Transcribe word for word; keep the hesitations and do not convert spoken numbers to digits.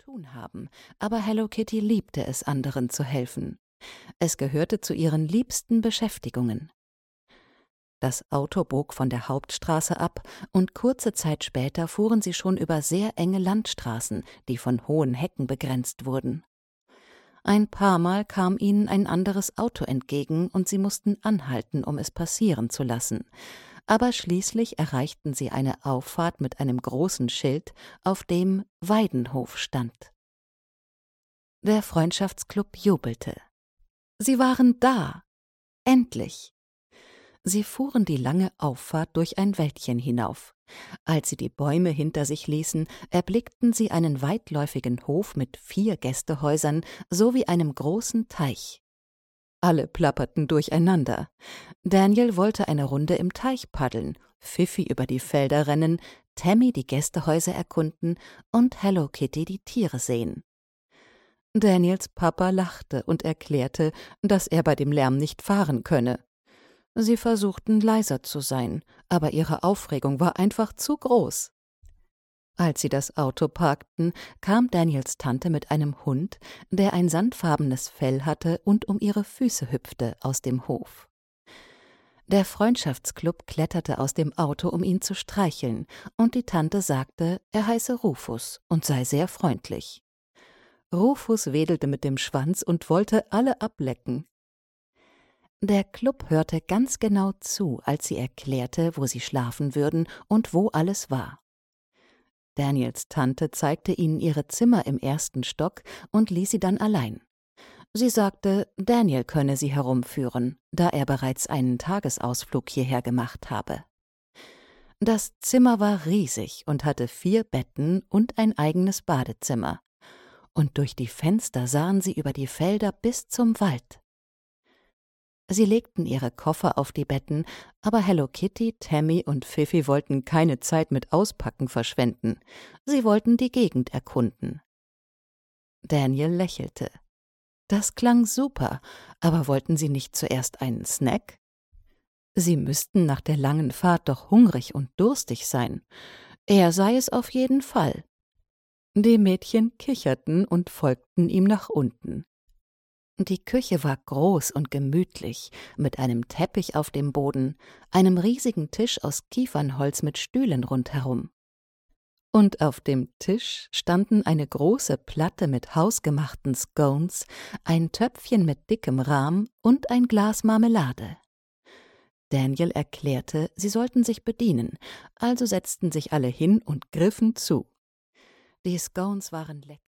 tun haben, aber Hello Kitty liebte es, anderen zu helfen. Es gehörte zu ihren liebsten Beschäftigungen. Das Auto bog von der Hauptstraße ab, und kurze Zeit später fuhren sie schon über sehr enge Landstraßen, die von hohen Hecken begrenzt wurden. Ein paar Mal kam ihnen ein anderes Auto entgegen, und sie mussten anhalten, um es passieren zu lassen. Aber schließlich erreichten sie eine Auffahrt mit einem großen Schild, auf dem Weidenhof stand. Der Freundschaftsclub jubelte. Sie waren da! Endlich! Sie fuhren die lange Auffahrt durch ein Wäldchen hinauf. Als sie die Bäume hinter sich ließen, erblickten sie einen weitläufigen Hof mit vier Gästehäusern sowie einem großen Teich. Alle plapperten durcheinander. Daniel wollte eine Runde im Teich paddeln, Fifi über die Felder rennen, Tammy die Gästehäuser erkunden und Hello Kitty die Tiere sehen. Daniels Papa lachte und erklärte, dass er bei dem Lärm nicht fahren könne. Sie versuchten leiser zu sein, aber ihre Aufregung war einfach zu groß. Als sie das Auto parkten, kam Daniels Tante mit einem Hund, der ein sandfarbenes Fell hatte und um ihre Füße hüpfte, aus dem Hof. Der Freundschaftsclub kletterte aus dem Auto, um ihn zu streicheln, und die Tante sagte, er heiße Rufus und sei sehr freundlich. Rufus wedelte mit dem Schwanz und wollte alle ablecken. Der Club hörte ganz genau zu, als sie erklärte, wo sie schlafen würden und wo alles war. Daniels Tante zeigte ihnen ihre Zimmer im ersten Stock und ließ sie dann allein. Sie sagte, Daniel könne sie herumführen, da er bereits einen Tagesausflug hierher gemacht habe. Das Zimmer war riesig und hatte vier Betten und ein eigenes Badezimmer. Und durch die Fenster sahen sie über die Felder bis zum Wald. Sie legten ihre Koffer auf die Betten, aber Hello Kitty, Tammy und Fifi wollten keine Zeit mit Auspacken verschwenden. Sie wollten die Gegend erkunden. Daniel lächelte. Das klang super, aber wollten sie nicht zuerst einen Snack? Sie müssten nach der langen Fahrt doch hungrig und durstig sein. Er sei es auf jeden Fall. Die Mädchen kicherten und folgten ihm nach unten. Die Küche war groß und gemütlich, mit einem Teppich auf dem Boden, einem riesigen Tisch aus Kiefernholz mit Stühlen rundherum. Und auf dem Tisch standen eine große Platte mit hausgemachten Scones, ein Töpfchen mit dickem Rahm und ein Glas Marmelade. Daniel erklärte, sie sollten sich bedienen, also setzten sich alle hin und griffen zu. Die Scones waren lecker.